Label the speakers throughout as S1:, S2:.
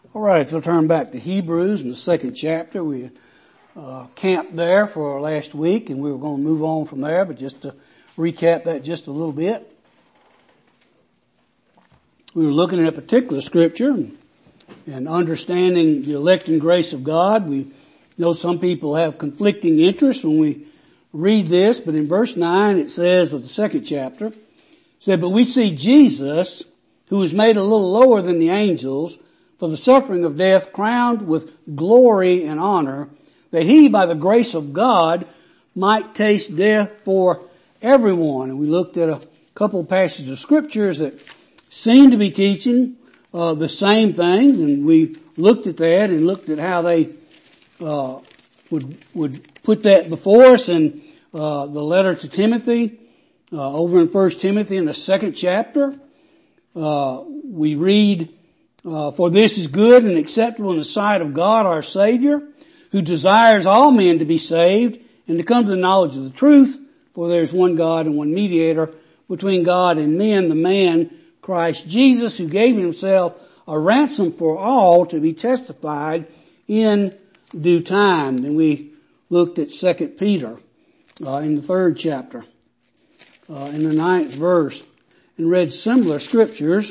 S1: All right, if you'll turn back to Hebrews in the second chapter, we camped there for last week, and we were going to move on from there, but just to recap that just a little bit. We were looking at a particular scripture and understanding the electing grace of God. We know some people have conflicting interests when we read this, but in verse 9 it says of the second chapter, it said, "But we see Jesus, who was made a little lower than the angels, for the suffering of death, crowned with glory and honor, that he, by the grace of God, might taste death for everyone." And we looked at a couple of passages of scriptures that seem to be teaching the same thing, and we looked at that and looked at how they would put that before us in the letter to Timothy, over in 1 Timothy in the second chapter. We read, "For this is good and acceptable in the sight of God our Savior, who desires all men to be saved and to come to the knowledge of the truth. For there is one God and one mediator between God and men, the man Christ Jesus, who gave himself a ransom for all, to be testified in due time." Then we looked at 2 Peter in the third chapter, in the 9th verse, and read similar scriptures.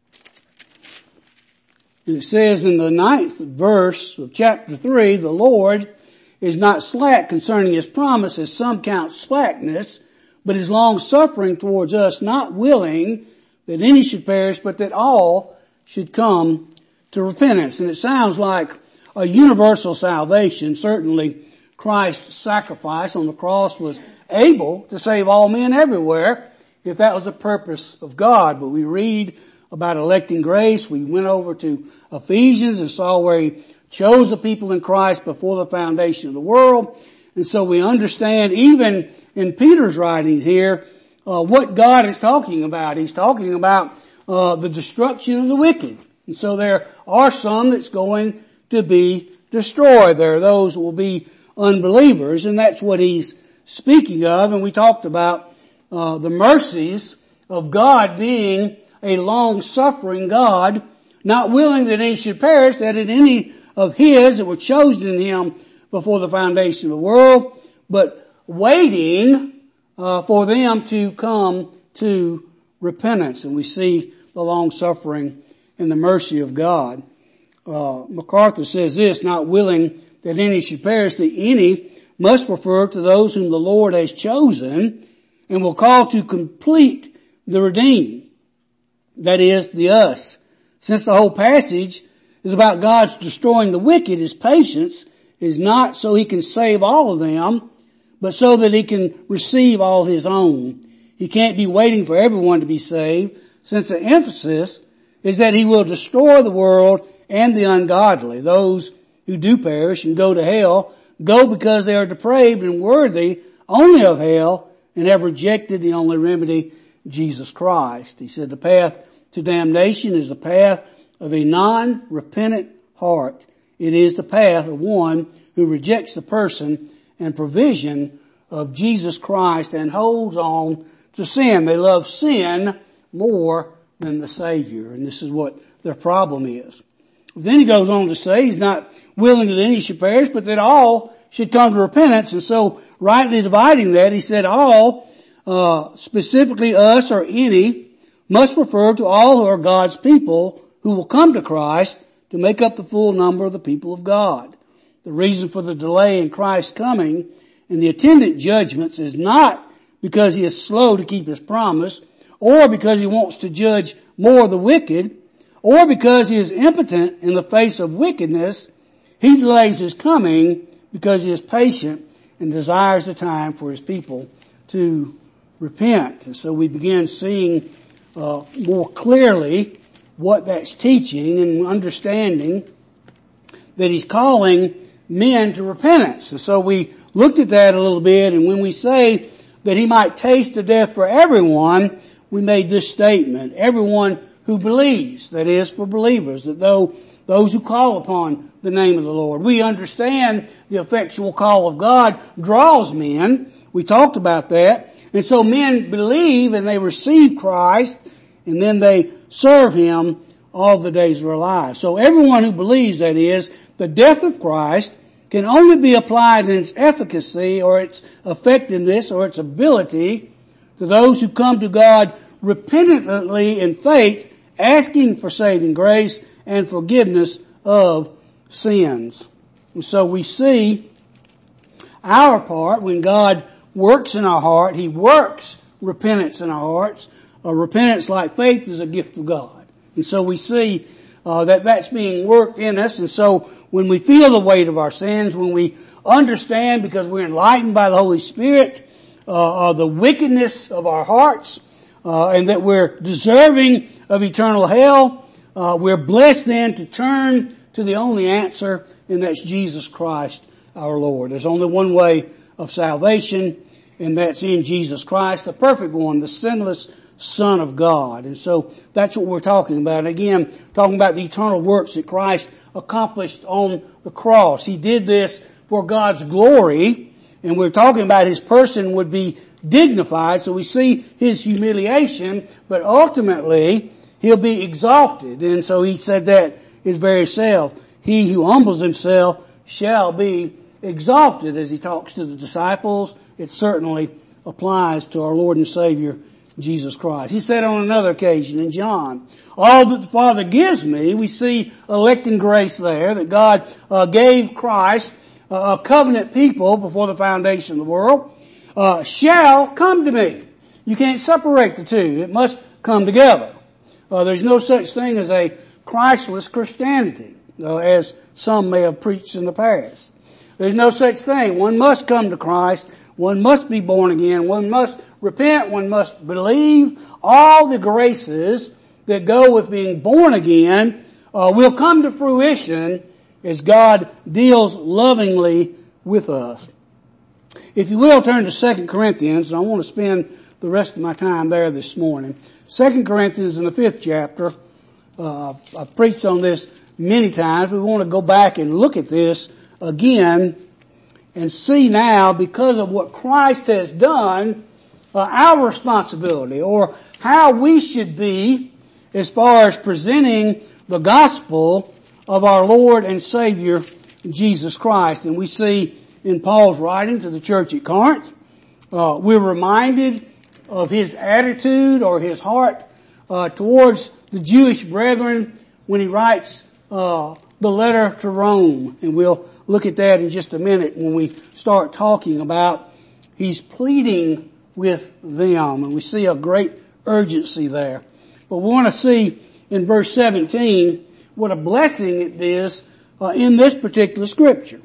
S1: And it says in the 9th verse of chapter 3, "The Lord is not slack concerning his promise, as some count slackness, but is long suffering towards us, not willing that any should perish, but that all should come to repentance." And it sounds like a universal salvation. Certainly Christ's sacrifice on the cross was able to save all men everywhere, if that was the purpose of God. But we read about electing grace. We went over to Ephesians and saw where he chose the people in Christ before the foundation of the world. And so we understand, even in Peter's writings here, what God is talking about. He's talking about the destruction of the wicked. And so there are some that's going to be destroyed. There are those who will be unbelievers, and that's what he's speaking of. And we talked about the mercies of God being a long-suffering God, not willing that any should perish, that in any of his that were chosen in him before the foundation of the world, but waiting for them to come to repentance. And we see the long-suffering and the mercy of God. MacArthur says this, "Not willing that any should perish, that any must refer to those whom the Lord has chosen and will call to complete the redeemed." That is, the us. Since the whole passage is about God's destroying the wicked, his patience is not so he can save all of them, but so that he can receive all his own. He can't be waiting for everyone to be saved, since the emphasis is that he will destroy the world and the ungodly. Those who do perish and go to hell go because they are depraved and worthy only of hell and have rejected the only remedy, Jesus Christ. He said the path to damnation is the path of a non-repentant heart. It is the path of one who rejects the person and provision of Jesus Christ and holds on to sin. They love sin more than the Savior, and this is what their problem is. Then he goes on to say he's not willing that any should perish, but that all should come to repentance. And so, rightly dividing that, he said all, specifically us or any, must refer to all who are God's people who will come to Christ to make up the full number of the people of God. The reason for the delay in Christ's coming and the attendant judgments is not because he is slow to keep his promise, or because he wants to judge more of the wicked, or because he is impotent in the face of wickedness. He delays his coming because he is patient and desires the time for his people to repent. And so we begin seeing more clearly what that's teaching and understanding that he's calling men to repentance. And so we looked at that a little bit, and when we say that he might taste the death for everyone, we made this statement: everyone who believes, that is, for believers, that those who call upon the name of the Lord. We understand the effectual call of God draws men. We talked about that. And so men believe and they receive Christ, and then they serve him all the days of our lives. So everyone who believes, that is, the death of Christ can only be applied in its efficacy or its effectiveness or its ability to those who come to God repentantly in faith, asking for saving grace and forgiveness of sins. And so we see our part when God works in our heart. He works repentance in our hearts. Repentance, like faith, is a gift of God. And so we see that's being worked in us. And so when we feel the weight of our sins, when we understand, because we're enlightened by the Holy Spirit, the wickedness of our hearts, and that we're deserving of eternal hell, we're blessed then to turn to the only answer, and that's Jesus Christ our Lord. There's only one way of salvation, and that's in Jesus Christ, the perfect one, the sinless Son of God. And so that's what we're talking about. And again, talking about the eternal works that Christ accomplished on the cross. He did this for God's glory, and we're talking about His person would be dignified. So we see His humiliation, but ultimately He'll be exalted. And so He said that His very self. He who humbles himself shall be exalted. As He talks to the disciples, it certainly applies to our Lord and Savior Jesus Christ. He said on another occasion in John, all that the Father gives me, we see electing grace there, that God gave Christ a covenant people before the foundation of the world, shall come to me. You can't separate the two. It must come together. There's no such thing as a Christless Christianity, as some may have preached in the past. There's no such thing. One must come to Christ. One must be born again. One must repent. One must believe. All the graces that go with being born again will come to fruition as God deals lovingly with us. If you will, turn to 2 Corinthians, and I want to spend the rest of my time there this morning. 2 Corinthians in the 5th chapter. I've preached on this many times. We want to go back and look at this again and see now, because of what Christ has done, our responsibility, or how we should be as far as presenting the gospel of our Lord and Savior Jesus Christ. And we see in Paul's writing to the church at Corinth, we're reminded of his attitude or his heart towards the Jewish brethren when he writes the letter to Rome. And we'll look at that in just a minute when we start talking about he's pleading with them. And we see a great urgency there. But we want to see in verse 17 what a blessing it is in this particular scripture.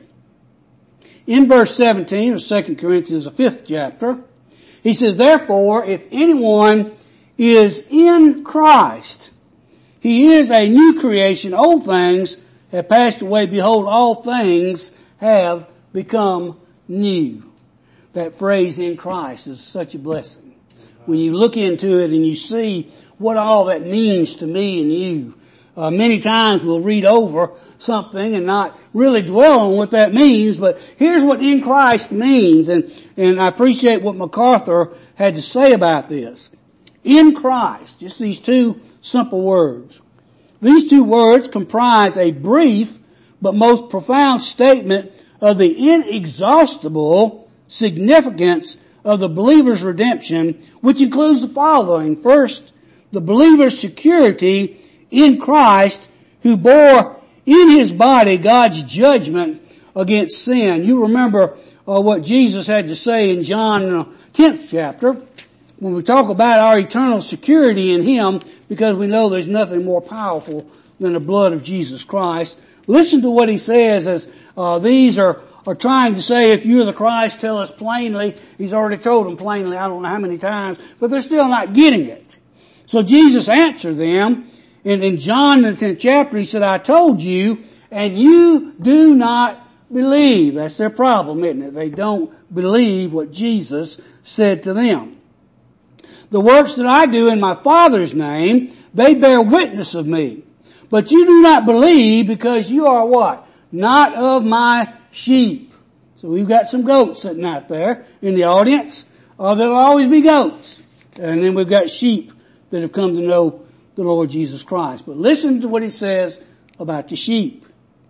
S1: In verse 17 of 2 Corinthians, the 5th chapter, he says, therefore, if anyone is in Christ, he is a new creation. Old things have passed away. Behold, all things have become new. That phrase, in Christ, is such a blessing. When you look into it and you see what all that means to me and you, many times we'll read over something and not really dwell on what that means, but here's what in Christ means, and I appreciate what MacArthur had to say about this. In Christ, just these two simple words. These two words comprise a brief but most profound statement of the inexhaustible significance of the believer's redemption, which includes the following. First, the believer's security in Christ, who bore in his body God's judgment against sin. You remember what Jesus had to say in John 10th chapter when we talk about our eternal security in Him, because we know there's nothing more powerful than the blood of Jesus Christ. Listen to what He says as these are trying to say, if you're the Christ, tell us plainly. He's already told them plainly, I don't know how many times, but they're still not getting it. So Jesus answered them. In John the 10th chapter, He said, I told you, and you do not believe. That's their problem, isn't it? They don't believe what Jesus said to them. The works that I do in my Father's name, they bear witness of me. But you do not believe because you are what? Not of my sheep. So we've got some goats sitting out there in the audience. There'll always be goats. And then we've got sheep that have come to know the Lord Jesus Christ. But listen to what he says about the sheep.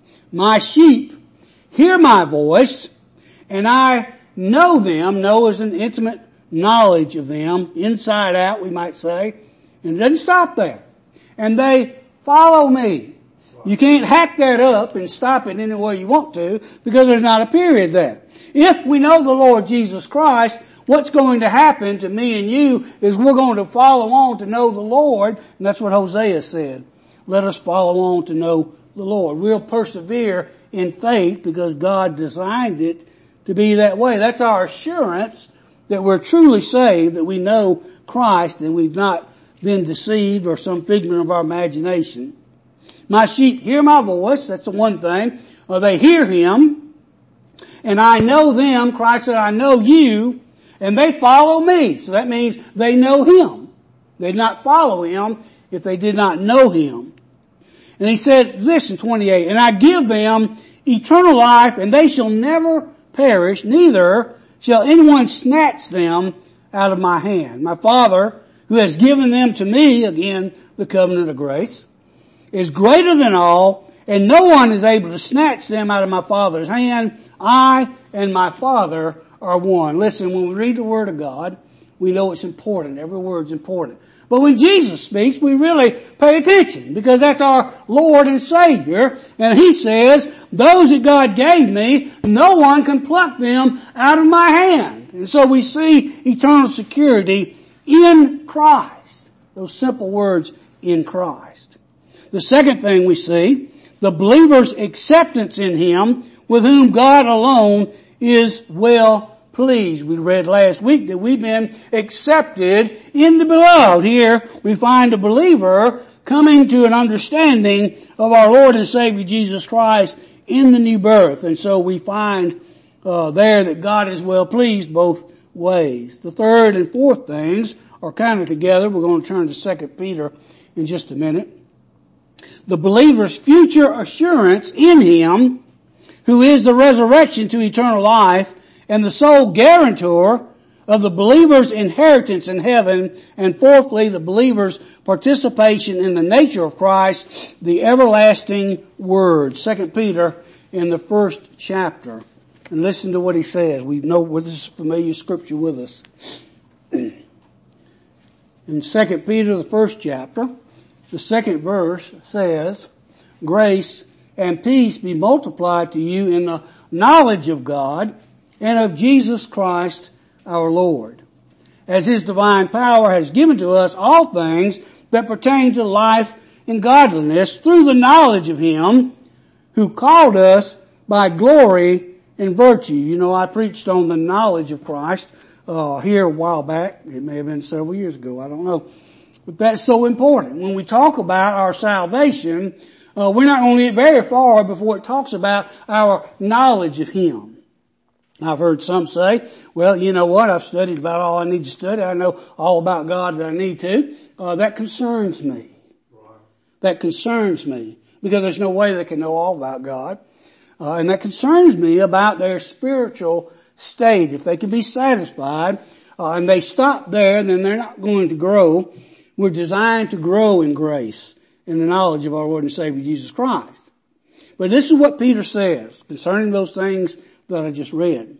S1: My sheep hear my voice, and I know them. Know is an intimate knowledge of them, inside out we might say. And it doesn't stop there. And they follow me. You can't hack that up and stop it any way you want to, because there's not a period there. If we know the Lord Jesus Christ, what's going to happen to me and you is we're going to follow on to know the Lord, and that's what Hosea said. Let us follow on to know the Lord. We'll persevere in faith because God designed it to be that way. That's our assurance that we're truly saved, that we know Christ and we've not been deceived or some figment of our imagination. My sheep hear my voice. That's the one thing. They hear him. And I know them. Christ said, I know you. And they follow me. So that means they know him. They'd not follow him if they did not know him. And he said this in 28, and I give them eternal life, and they shall never perish, neither shall anyone snatch them out of my hand. My Father, who has given them to me, again, the covenant of grace, is greater than all, and no one is able to snatch them out of my Father's hand. I and my Father are one. Listen, when we read the Word of God, we know it's important. Every word's important. But when Jesus speaks, we really pay attention, because that's our Lord and Savior. And he says, those that God gave me, no one can pluck them out of my hand. And so we see eternal security in Christ. Those simple words, in Christ. The second thing we see, the believer's acceptance in him, with whom God alone is well pleased. We read last week that we've been accepted in the beloved. Here we find a believer coming to an understanding of our Lord and Savior Jesus Christ in the new birth. And so we find there that God is well pleased both ways. The third and fourth things are kind of together. We're going to turn to 2 Peter in just a minute. The believer's future assurance in him, who is the resurrection to eternal life, and the sole guarantor of the believer's inheritance in heaven. And fourthly, the believer's participation in the nature of Christ, the everlasting Word. 2 Peter in the first chapter. And listen to what he says. We know this is familiar scripture with us. In 2 Peter, the first chapter, the second verse says, grace and peace be multiplied to you in the knowledge of God and of Jesus Christ our Lord, as his divine power has given to us all things that pertain to life and godliness through the knowledge of him who called us by glory and virtue. You know, I preached on the knowledge of Christ here a while back. It may have been several years ago. I don't know. But that's so important. When we talk about our salvation, we're not going to get very far before it talks about our knowledge of him. I've heard some say, well, you know what, I've studied about all I need to study. I know all about God that I need to. That concerns me. That concerns me, because there's no way they can know all about God. And that concerns me about their spiritual state. If they can be satisfied, and they stop there, then they're not going to grow. We're designed to grow in grace, in the knowledge of our Lord and Savior Jesus Christ. But this is what Peter says concerning those things that I just read.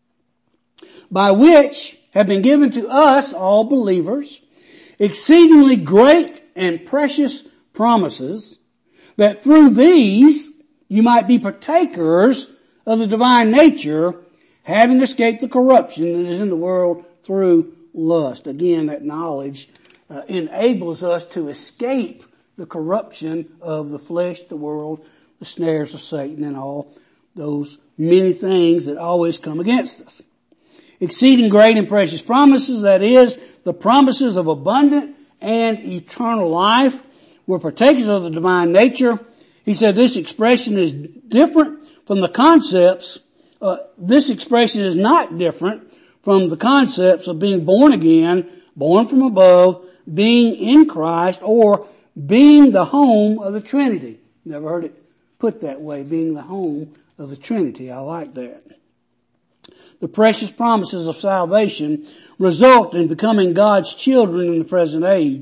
S1: By which have been given to us, all believers, exceedingly great and precious promises, that through these you might be partakers of the divine nature, having escaped the corruption that is in the world through lust. Again, that knowledge enables us to escape the corruption of the flesh, the world, the snares of Satan, and all those many things that always come against us. Exceeding great and precious promises, that is, the promises of abundant and eternal life. We're partakers of the divine nature. He said this expression is different from the concepts. This expression is not different from the concepts of being born again, born from above, being in Christ, or being the home of the Trinity. Never heard it put that way, being the home of the Trinity. I like that. The precious promises of salvation result in becoming God's children in the present age.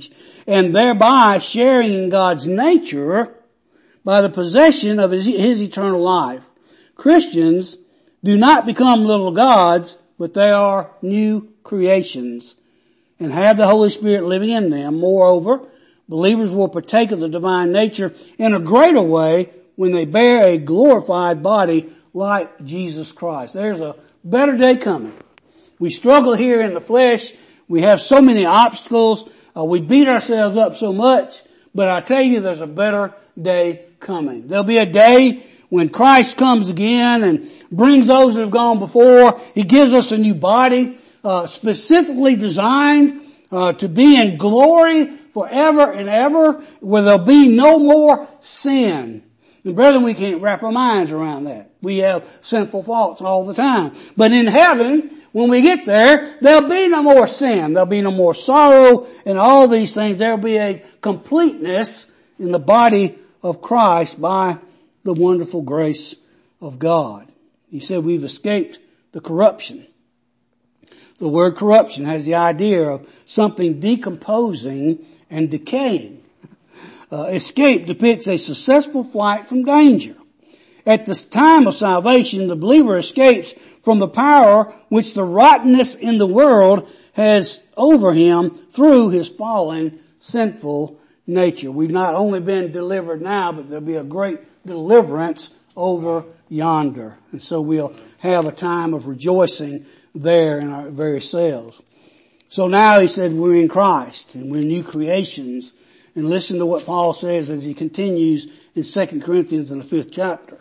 S1: and thereby sharing in God's nature by the possession of his eternal life. Christians do not become little gods, but they are new creations and have the Holy Spirit living in them. Moreover, believers will partake of the divine nature in a greater way when they bear a glorified body like Jesus Christ. There's a better day coming. We struggle here in the flesh. We have so many obstacles. We beat ourselves up so much. But I tell you, there's a better day coming. There'll be a day when Christ comes again and brings those that have gone before. He gives us a new body, specifically designed to be in glory forever and ever, where there'll be no more sin. And brethren, we can't wrap our minds around that. We have sinful thoughts all the time. But in heaven, when we get there, there'll be no more sin. There'll be no more sorrow and all these things. There'll be a completeness in the body of Christ by the wonderful grace of God. He said we've escaped the corruption. The word corruption has the idea of something decomposing and decaying. Escape depicts a successful flight from danger. At the time of salvation, the believer escapes from the power which the rottenness in the world has over him through his fallen, sinful nature. We've not only been delivered now, but there'll be a great deliverance over yonder. And so we'll have a time of rejoicing there in our very selves. So now he said we're in Christ and we're new creations. And listen to what Paul says as he continues in 2 Corinthians in the 5th chapter.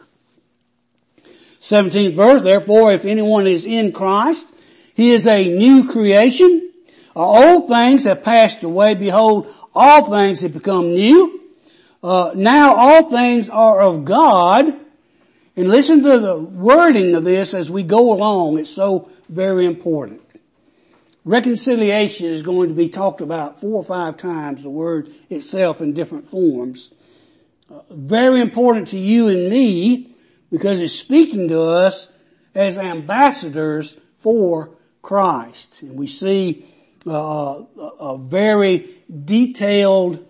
S1: 17th verse, therefore if anyone is in Christ, he is a new creation. Old things have passed away. Behold, all things have become new. Now all things are of God. And listen to the wording of this as we go along. It's so very important. Reconciliation is going to be talked about 4 or 5 times, the word itself in different forms. Very important to you and me because it's speaking to us as ambassadors for Christ. And we see a very detailed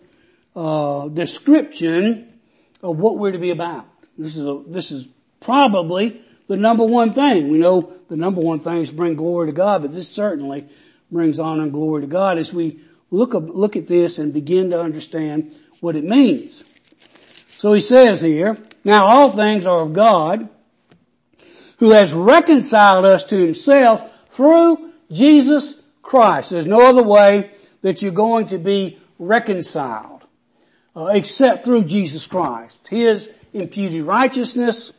S1: description of what we're to be about. This is probably the number one thing. We know the number one thing is bring glory to God, but this certainly brings honor and glory to God as we look at this and begin to understand what it means. So he says here, now all things are of God, who has reconciled us to himself through Jesus Christ. There's no other way that you're going to be reconciled except through Jesus Christ. His imputed righteousness,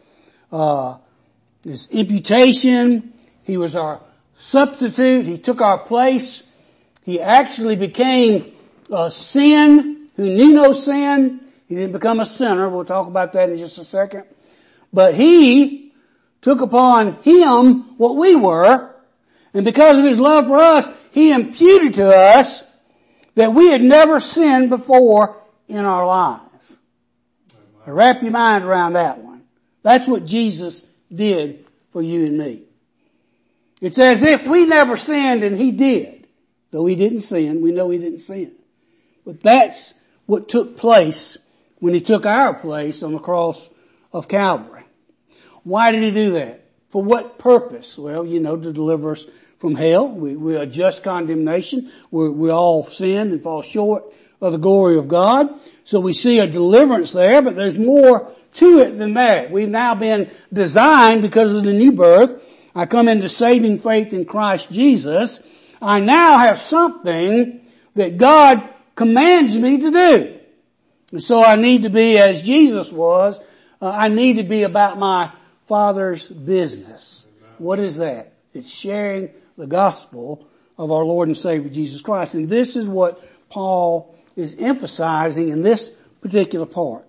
S1: his imputation, he was our substitute. He took our place. He actually became a sin who knew no sin. He didn't become a sinner. We'll talk about that in just a second. But he took upon him what we were. And because of his love for us, he imputed to us that we had never sinned before in our lives. Now wrap your mind around that one. That's what Jesus did for you and me. It's as if we never sinned and he did. Though he didn't sin, we know he didn't sin. But that's what took place when he took our place on the cross of Calvary. Why did he do that? For what purpose? Well, to deliver us from hell. We are just condemnation. We all sinned and fall short of the glory of God. So we see a deliverance there, but there's more to it than that. We've now been designed because of the new birth. I come into saving faith in Christ Jesus. I now have something that God commands me to do. And so I need to be as Jesus was. I need to be about my Father's business. What is that? It's sharing the gospel of our Lord and Savior Jesus Christ. And this is what Paul is emphasizing in this particular part.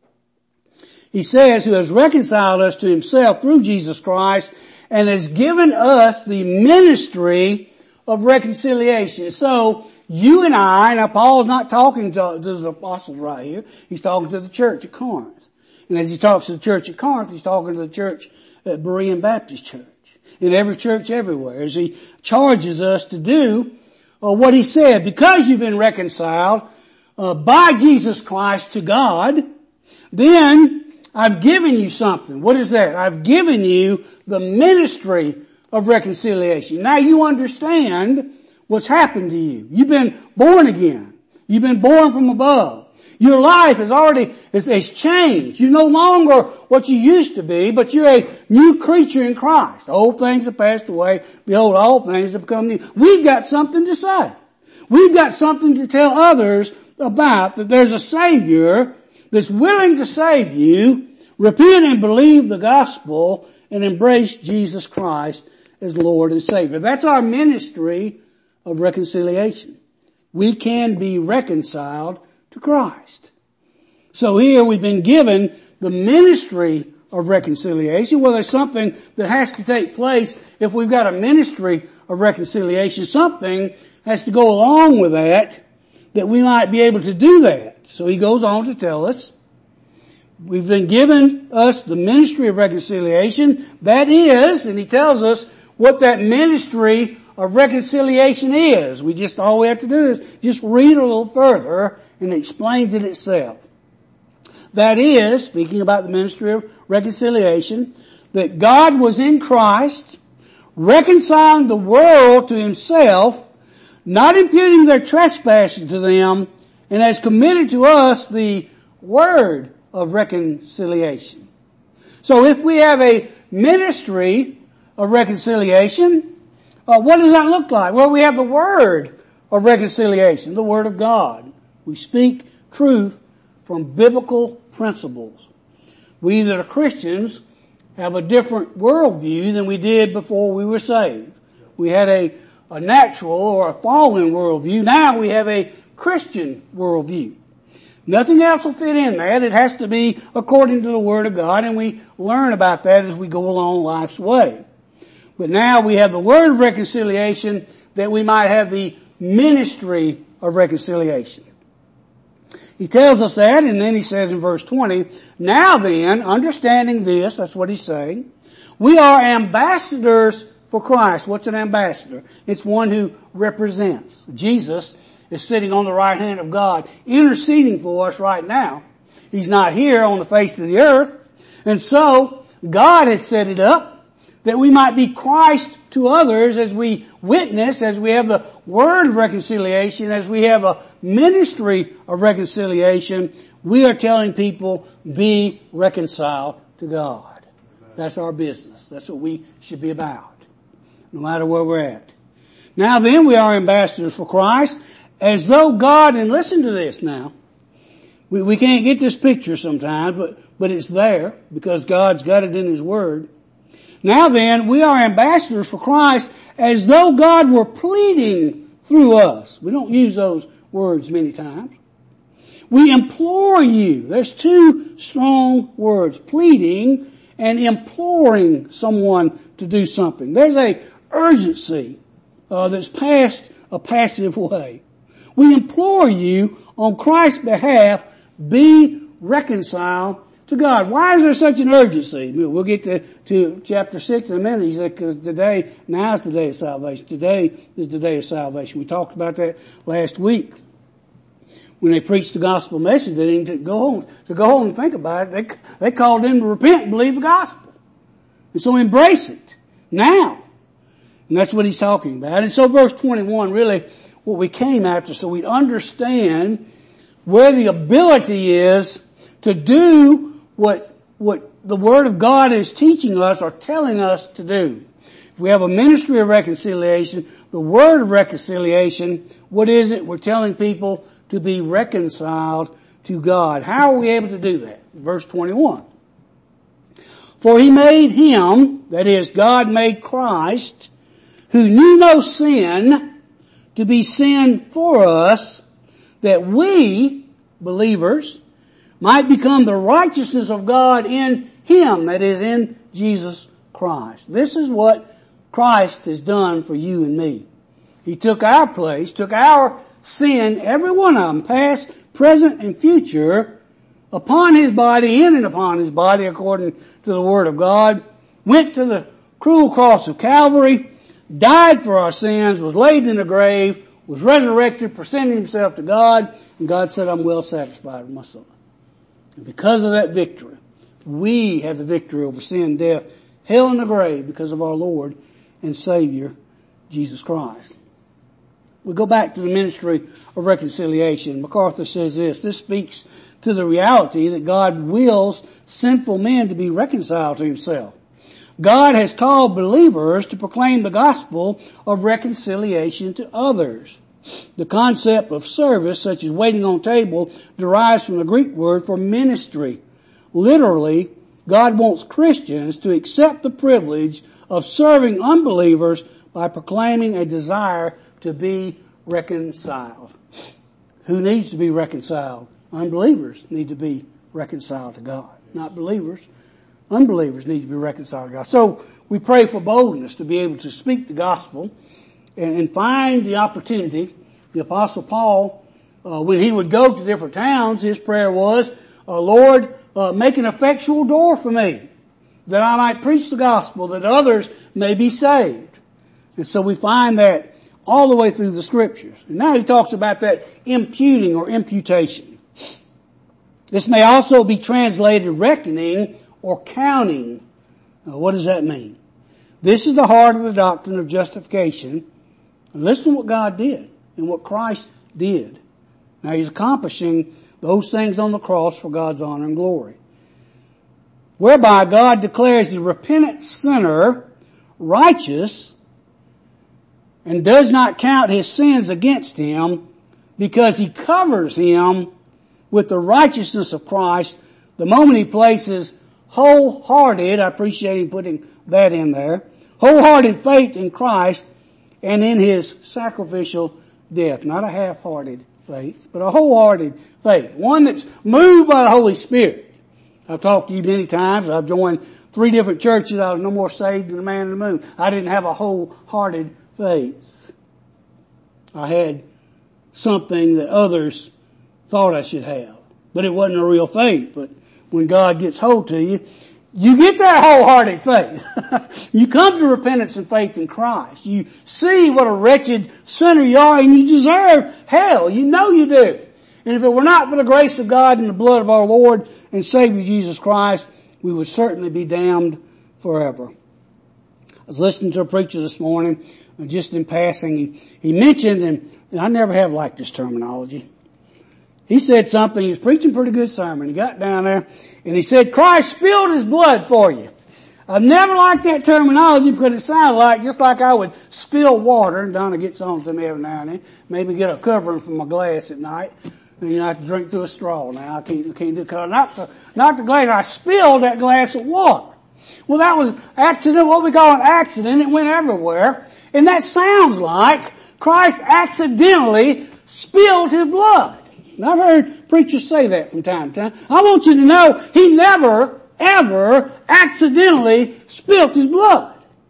S1: He says, who has reconciled us to himself through Jesus Christ and has given us the ministry of reconciliation. So, you and I, now Paul's not talking to the apostles right here. He's talking to the church at Corinth. And as he talks to the church at Corinth, he's talking to the church at Berean Baptist Church. In every church everywhere. As he charges us to do what he said. Because you've been reconciled, by Jesus Christ to God, then I've given you something. What is that? I've given you the ministry of reconciliation. Now you understand what's happened to you. You've been born again. You've been born from above. Your life has changed. You're no longer what you used to be, but you're a new creature in Christ. Old things have passed away. Behold, all things have become new. We've got something to say. We've got something to tell others about, that there's a Savior that's willing to save you. Repent and believe the gospel and embrace Jesus Christ as Lord and Savior. That's our ministry of reconciliation. We can be reconciled to Christ. So here we've been given the ministry of reconciliation. Well, there's something that has to take place if we've got a ministry of reconciliation. Something has to go along with that we might be able to do that. So he goes on to tell us, we've been given us the ministry of reconciliation. That is, and he tells us what that ministry of reconciliation is. All we have to do is just read a little further and it explains it itself. That is, speaking about the ministry of reconciliation, that God was in Christ, reconciling the world to himself, not imputing their trespasses to them, and has committed to us the word of reconciliation. So if we have a ministry of reconciliation, what does that look like? Well, we have the word of reconciliation, the word of God. We speak truth from biblical principles. We that are Christians have a different worldview than we did before we were saved. We had a natural or a fallen worldview. Now we have a Christian worldview. Nothing else will fit in that. It has to be according to the Word of God, and we learn about that as we go along life's way. But now we have the word of reconciliation that we might have the ministry of reconciliation. He tells us that, and then he says in verse 20, now then, understanding this, that's what he's saying, we are ambassadors for Christ. What's an ambassador? It's one who represents. Jesus is sitting on the right hand of God, interceding for us right now. He's not here on the face of the earth. And so, God has set it up that we might be Christ to others as we witness, as we have the word of reconciliation, as we have a ministry of reconciliation. We are telling people, be reconciled to God. That's our business. That's what we should be about, no matter where we're at. Now then, we are ambassadors for Christ, as though God, and listen to this now, we can't get this picture sometimes, but it's there, because God's got it in His Word. Now then, we are ambassadors for Christ, as though God were pleading through us. We don't use those words many times. We implore you. There's two strong words, pleading and imploring someone to do something. There's a urgency that's past a passive way. We implore you on Christ's behalf, be reconciled to God. Why is there such an urgency? We'll get to chapter 6 in a minute. He said, because now is the day of salvation. Today is the day of salvation. We talked about that last week. When they preached the gospel message, they didn't go home and think about it. They called them to repent and believe the gospel. And so embrace it now. And that's what he's talking about. And so verse 21, really what we came after, so we'd understand where the ability is to do what the Word of God is teaching us or telling us to do. If we have a ministry of reconciliation, the Word of reconciliation, what is it? We're telling people to be reconciled to God. How are we able to do that? Verse 21. For He made Him, that is, God made Christ, who knew no sin, to be sin for us, that we, believers, might become the righteousness of God in Him, that is, in Jesus Christ. This is what Christ has done for you and me. He took our place, took our sin, every one of them, past, present, and future, upon His body, in and upon His body, according to the Word of God, went to the cruel cross of Calvary, died for our sins, was laid in a grave, was resurrected, presented himself to God, and God said, I'm well satisfied with my son. And because of that victory, we have the victory over sin, death, hell, and the grave because of our Lord and Savior, Jesus Christ. We go back to the ministry of reconciliation. MacArthur says this speaks to the reality that God wills sinful men to be reconciled to himself. God has called believers to proclaim the gospel of reconciliation to others. The concept of service, such as waiting on table, derives from the Greek word for ministry. Literally, God wants Christians to accept the privilege of serving unbelievers by proclaiming a desire to be reconciled. Who needs to be reconciled? Unbelievers need to be reconciled to God, not believers. Unbelievers need to be reconciled to God. So we pray for boldness to be able to speak the gospel and find the opportunity. The Apostle Paul, when he would go to different towns, his prayer was, Lord, make an effectual door for me that I might preach the gospel, that others may be saved. And so we find that all the way through the scriptures. And now he talks about that imputing or imputation. This may also be translated reckoning or counting. Now, what does that mean? This is the heart of the doctrine of justification. And listen to what God did and what Christ did. Now he's accomplishing those things on the cross for God's honor and glory. Whereby God declares the repentant sinner righteous and does not count his sins against him because he covers him with the righteousness of Christ the moment he places wholehearted, I appreciate him putting that in there, wholehearted faith in Christ and in his sacrificial death. Not a half-hearted faith, but a wholehearted faith. One that's moved by the Holy Spirit. I've talked to you many times. I've joined 3 different churches. I was no more saved than the man in the moon. I didn't have a wholehearted faith. I had something that others thought I should have, but it wasn't a real faith. But when God gets hold to you, you get that wholehearted faith. You come to repentance and faith in Christ. You see what a wretched sinner you are and you deserve hell. You know you do. And if it were not for the grace of God and the blood of our Lord and Savior Jesus Christ, we would certainly be damned forever. I was listening to a preacher this morning, just in passing, he mentioned, and I never have liked this terminology. He said something, he was preaching a pretty good sermon. He got down there and he said, Christ spilled his blood for you. I've never liked that terminology because it sounded like, just like I would spill water, and Donna gets on to me every now and then, maybe get a covering from my glass at night, and I have to drink through a straw now. I can't do it, not the glass, I spilled that glass of water. Well, that was accident, what we call an accident. It went everywhere. And that sounds like Christ accidentally spilled his blood. And I've heard preachers say that from time to time. I want you to know he never, ever accidentally spilled his blood.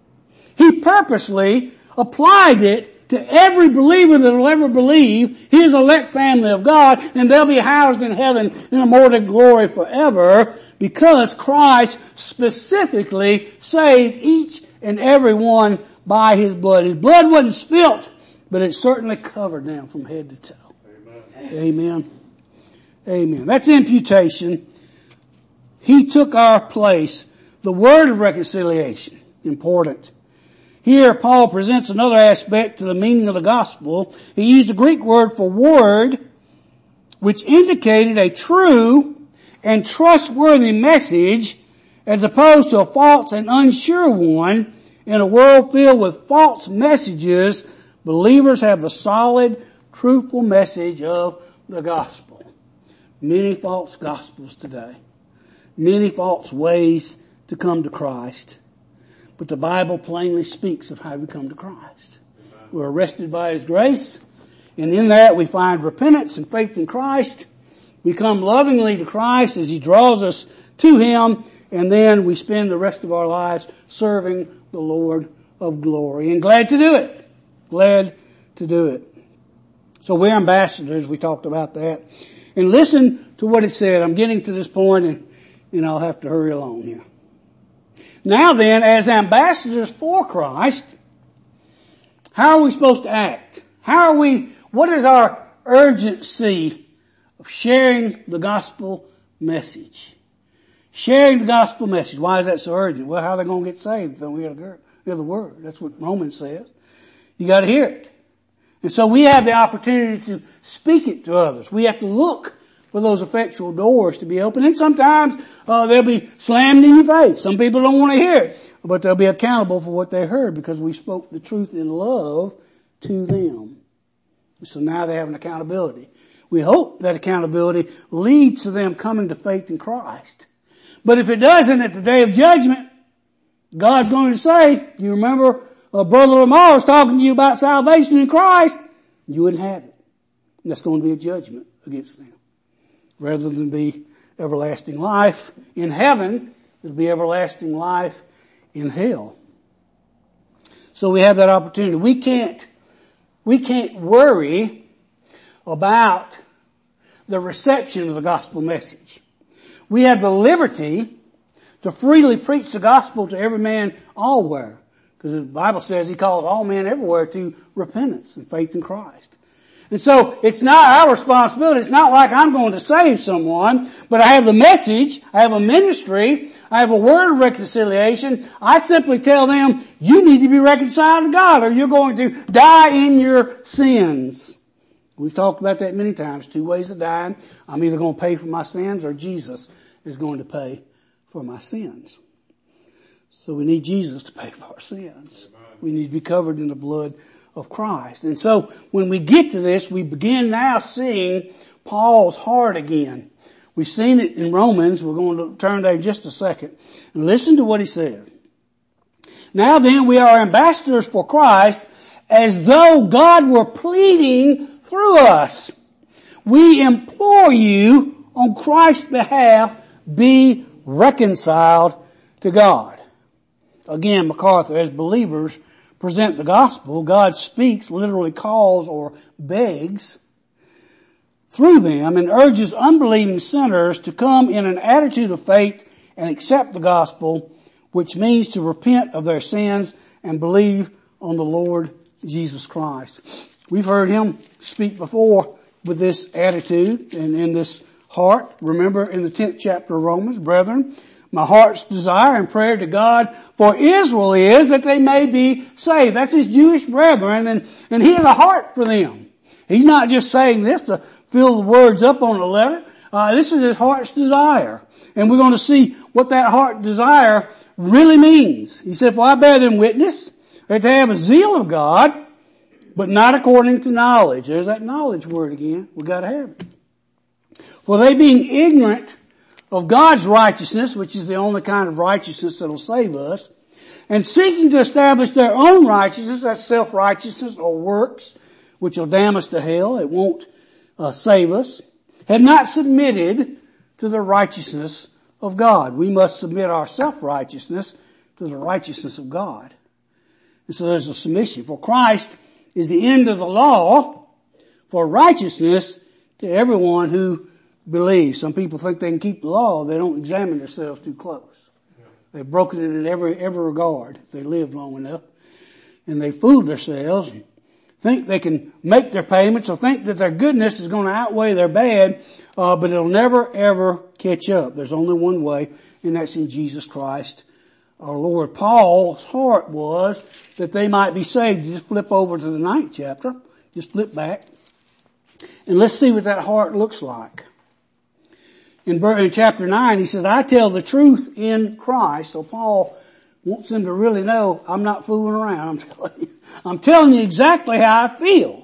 S1: He purposely applied it to every believer that will ever believe, his elect family of God, and they'll be housed in heaven in immortal glory forever, because Christ specifically saved each and every one by his blood. His blood wasn't spilt, but it certainly covered them from head to toe. Amen. Amen. That's imputation. He took our place. The word of reconciliation, important. Here Paul presents another aspect to the meaning of the gospel. He used the Greek word for word, which indicated a true and trustworthy message as opposed to a false and unsure one. In a world filled with false messages, believers have the solid, truthful message of the gospel. Many false gospels today. Many false ways to come to Christ. But the Bible plainly speaks of how we come to Christ. We're arrested by his grace, and in that we find repentance and faith in Christ. We come lovingly to Christ as he draws us to him, and then we spend the rest of our lives serving the Lord of glory. And glad to do it. Glad to do it. So we're ambassadors. We talked about that. And listen to what it said. I'm getting to this point and I'll have to hurry along here. Now then, as ambassadors for Christ, how are we supposed to act? What is our urgency of sharing the gospel message? Sharing the gospel message. Why is that so urgent? Well, how are they going to get saved if they don't hear the word? That's what Romans says. You got to hear it. And so we have the opportunity to speak it to others. We have to look for those effectual doors to be open. And sometimes they'll be slammed in your face. Some people don't want to hear it, but they'll be accountable for what they heard because we spoke the truth in love to them. So now they have an accountability. We hope that accountability leads to them coming to faith in Christ. But if it doesn't, at the day of judgment, God's going to say, you remember Brother Lamar was talking to you about salvation in Christ? You wouldn't have it. And that's going to be a judgment against them. Rather than be everlasting life in heaven, it'll be everlasting life in hell. So we have that opportunity. We can't worry about the reception of the gospel message. We have the liberty to freely preach the gospel to every man allwhere. Because the Bible says He calls all men everywhere to repentance and faith in Christ. And so it's not our responsibility. It's not like I'm going to save someone, but I have the message, I have a ministry, I have a word of reconciliation. I simply tell them, you need to be reconciled to God or you're going to die in your sins. We've talked about that many times. 2 ways of dying. I'm either going to pay for my sins or Jesus is going to pay for my sins. So we need Jesus to pay for our sins. We need to be covered in the blood of Christ. And so when we get to this, we begin now seeing Paul's heart again. We've seen it in Romans. We're going to turn there in just a second. And listen to what he said. Now then, we are ambassadors for Christ as though God were pleading through us. We implore you on Christ's behalf, be reconciled to God. Again, MacArthur, as believers present the gospel, God speaks, literally calls or begs through them and urges unbelieving sinners to come in an attitude of faith and accept the gospel, which means to repent of their sins and believe on the Lord Jesus Christ. We've heard him speak before with this attitude and in this heart. Remember in the 10th chapter of Romans, brethren, my heart's desire and prayer to God for Israel is that they may be saved. That's his Jewish brethren, and he has a heart for them. He's not just saying this to fill the words up on a letter. This is his heart's desire. And we're going to see what that heart desire really means. He said, for I bear them witness that they have a zeal of God, but not according to knowledge. There's that knowledge word again. We've got to have it. For they being ignorant of God's righteousness, which is the only kind of righteousness that will save us, and seeking to establish their own righteousness, that's self-righteousness or works, which will damn us to hell, it won't save us, have not submitted to the righteousness of God. We must submit our self-righteousness to the righteousness of God. And so there's a submission. For Christ is the end of the law for righteousness to everyone who believes. Some people think they can keep the law. They don't examine themselves too close. They've broken it in every regard if they live long enough. And they fool themselves and think they can make their payments or think that their goodness is going to outweigh their bad, but it'll never ever catch up. There's only one way, and that's in Jesus Christ our Lord. Paul's heart was that they might be saved. Just flip over to the 9th chapter. Just flip back. And let's see what that heart looks like. In chapter 9, he says, I tell the truth in Christ. So Paul wants them to really know I'm not fooling around. I'm telling you exactly how I feel.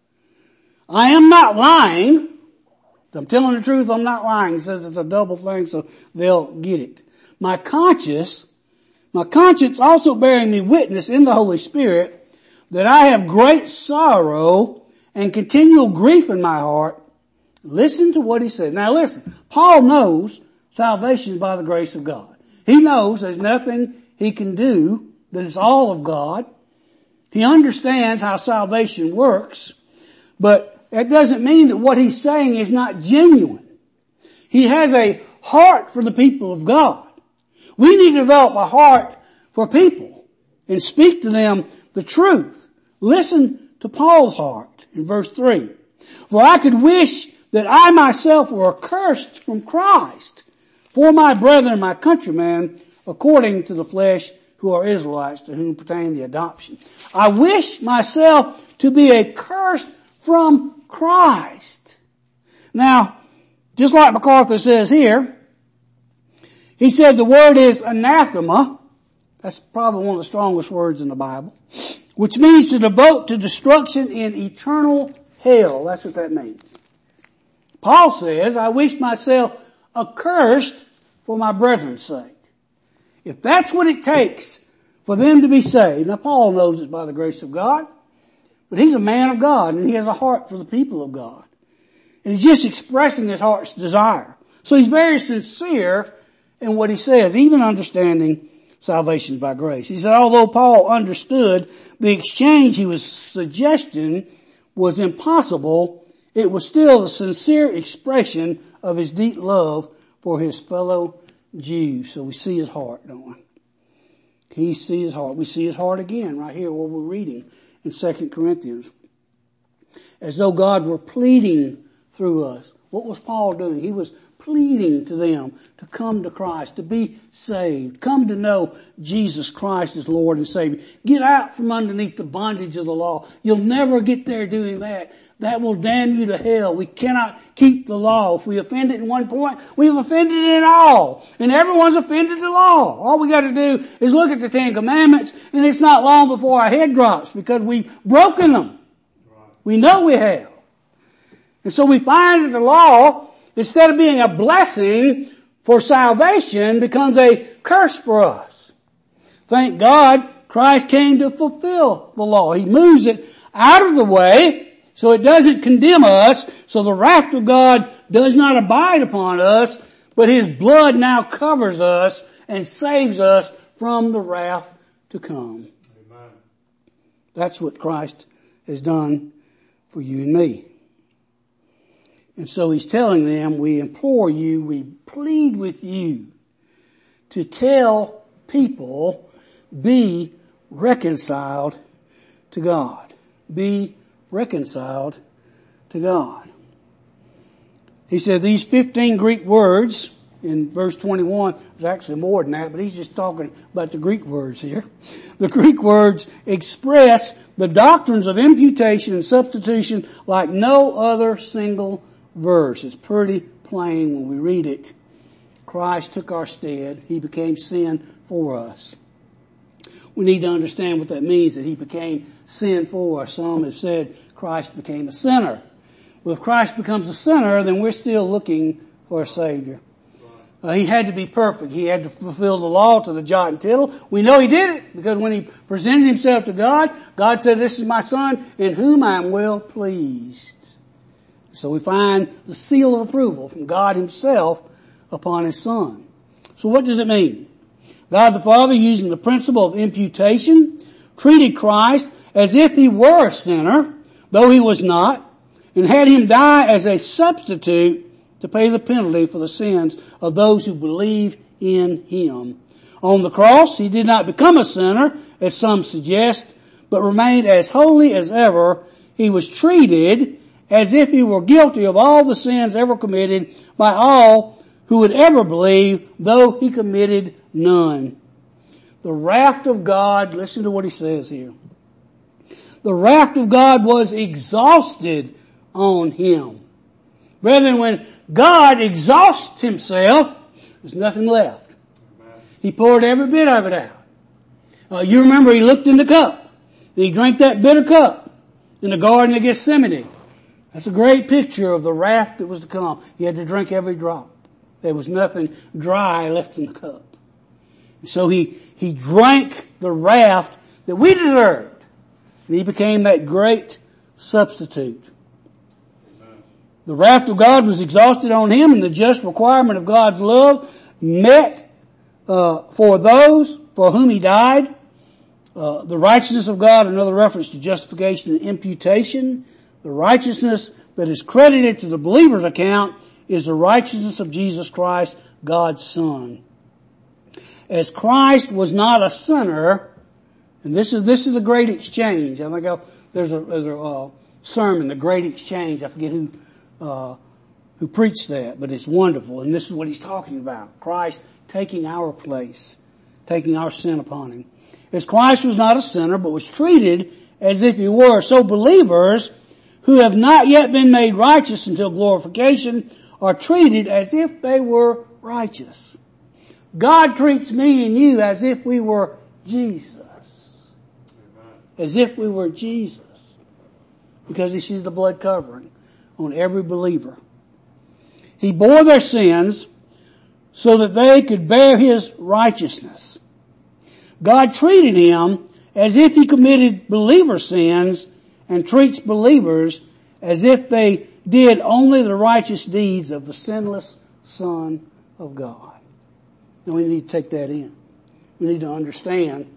S1: I am not lying. I'm telling the truth, I'm not lying. He says it's a double thing, so they'll get it. My conscience also bearing me witness in the Holy Spirit that I have great sorrow and continual grief in my heart. Listen to what he said. Now listen, Paul knows salvation is by the grace of God. He knows there's nothing he can do, that it's all of God. He understands how salvation works, but that doesn't mean that what he's saying is not genuine. He has a heart for the people of God. We need to develop a heart for people and speak to them the truth. Listen to Paul's heart in verse 3. For I could wish that I myself were accursed from Christ for my brethren, my countrymen, according to the flesh, who are Israelites, to whom pertain the adoption. I wish myself to be accursed from Christ. Now, just like MacArthur says here, he said the word is anathema. That's probably one of the strongest words in the Bible, which means to devote to destruction in eternal hell. That's what that means. Paul says, I wish myself accursed for my brethren's sake. If that's what it takes for them to be saved. Now Paul knows it's by the grace of God, but he's a man of God and he has a heart for the people of God. And he's just expressing his heart's desire. So he's very sincere in what he says, even understanding salvation by grace. He said, although Paul understood the exchange he was suggesting was impossible, it was still a sincere expression of his deep love for his fellow Jews. So we see his heart, don't we? He sees his heart. We see his heart again right here what we're reading in 2 Corinthians. As though God were pleading through us. What was Paul doing? He was pleading to them to come to Christ, to be saved, come to know Jesus Christ as Lord and Savior. Get out from underneath the bondage of the law. You'll never get there doing that. That will damn you to hell. We cannot keep the law. If we offend it in one point, we've offended it in all. And everyone's offended the law. All we got to do is look at the Ten Commandments, and it's not long before our head drops because we've broken them. We know we have. And so we find that the law, instead of being a blessing for salvation, becomes a curse for us. Thank God Christ came to fulfill the law. He moves it out of the way so it doesn't condemn us, so the wrath of God does not abide upon us, but His blood now covers us and saves us from the wrath to come. Amen. That's what Christ has done for you and me. And so He's telling them, we implore you, we plead with you to tell people, be reconciled to God. Be reconciled to God. He said these 15 Greek words in verse 21, there's actually more than that, but he's just talking about the Greek words here. The Greek words express the doctrines of imputation and substitution like no other single verse. It's pretty plain when we read it. Christ took our stead. He became sin for us. We need to understand what that means, that He became sin for us. Some have said Christ became a sinner. Well, if Christ becomes a sinner, then we're still looking for a Savior. He had to be perfect. He had to fulfill the law to the jot and tittle. We know He did it because when He presented Himself to God, God said, this is my Son in whom I am well pleased. So we find the seal of approval from God Himself upon His Son. So what does it mean? God the Father, using the principle of imputation, treated Christ as if He were a sinner, though He was not, and had Him die as a substitute to pay the penalty for the sins of those who believe in Him. On the cross, He did not become a sinner, as some suggest, but remained as holy as ever. He was treated as if He were guilty of all the sins ever committed by all who would ever believe, though He committed none. The wrath of God, listen to what he says here. The wrath of God was exhausted on Him. Brethren, when God exhausts Himself, there's nothing left. Amen. He poured every bit of it out. You remember He looked in the cup. And He drank that bitter cup in the Garden of Gethsemane. That's a great picture of the wrath that was to come. He had to drink every drop. There was nothing dry left in the cup. So he drank the wrath that we deserved. And He became that great substitute. Amen. The wrath of God was exhausted on Him, and the just requirement of God's love met for those for whom He died. The righteousness of God, another reference to justification and imputation. The righteousness that is credited to the believer's account is the righteousness of Jesus Christ, God's Son. As Christ was not a sinner, and this is the great exchange. I think There's a sermon, The Great Exchange. I forget who preached that, but it's wonderful. And this is what he's talking about. Christ taking our place, taking our sin upon him. As Christ was not a sinner, but was treated as if he were, so believers who have not yet been made righteous until glorification are treated as if they were righteous. God treats me and you as if we were Jesus. As if we were Jesus. Because he sees the blood covering on every believer. He bore their sins so that they could bear his righteousness. God treated him as if he committed believer sins and treats believers as if they did only the righteous deeds of the sinless Son of God. And we need to take that in. We need to understand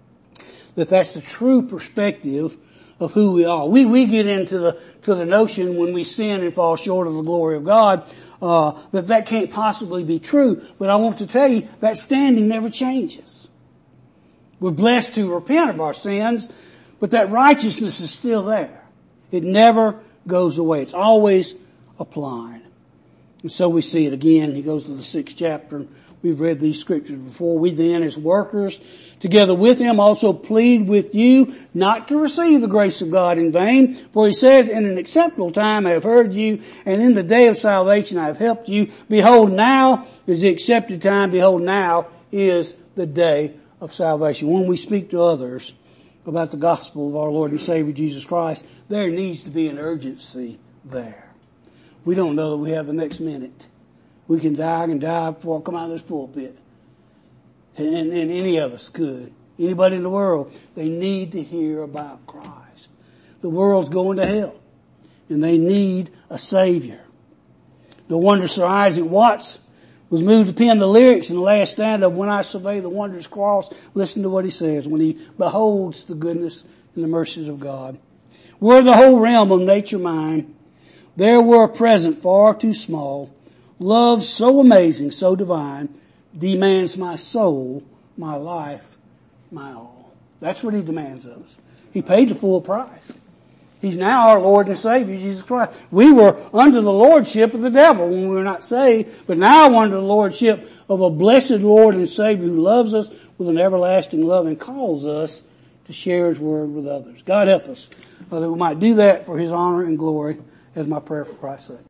S1: that that's the true perspective of who we are. We get into the notion when we sin and fall short of the glory of God, that can't possibly be true. But I want to tell you that standing never changes. We're blessed to repent of our sins, but that righteousness is still there. It never goes away. It's always applied. And so we see it again. He goes to the 6th chapter. We've read these scriptures before. We then, as workers, together with him, also plead with you not to receive the grace of God in vain. For he says, in an acceptable time I have heard you, and in the day of salvation I have helped you. Behold, now is the accepted time. Behold, now is the day of salvation. When we speak to others about the gospel of our Lord and Savior Jesus Christ, there needs to be an urgency there. We don't know that we have the next minute. We can die before I come out of this pulpit. And any of us could. Anybody in the world, they need to hear about Christ. The world's going to hell. And they need a Savior. No wonder Sir Isaac Watts was moved to pen the lyrics in the last stanza of When I Survey the Wondrous Cross. Listen to what he says when he beholds the goodness and the mercies of God. Were the whole realm of nature mine, there were a present far too small. Love so amazing, so divine, demands my soul, my life, my all. That's what he demands of us. He paid the full price. He's now our Lord and Savior, Jesus Christ. We were under the lordship of the devil when we were not saved, but now we're under the lordship of a blessed Lord and Savior who loves us with an everlasting love and calls us to share his word with others. God help us that we might do that for his honor and glory, as my prayer for Christ's sake.